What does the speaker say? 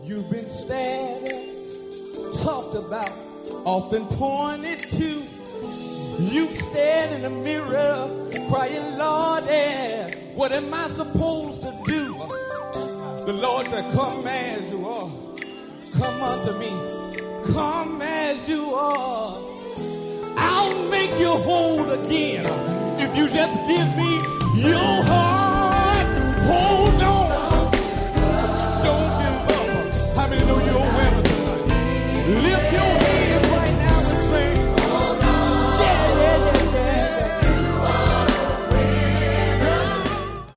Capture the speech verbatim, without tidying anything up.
You've been stared at, talked about, often pointed to. You stand in the mirror, crying, Lord, yeah, what am I supposed to do? The Lord said, come as you are. Come unto me. Come as you are. I'll make you whole again if you just give me your heart.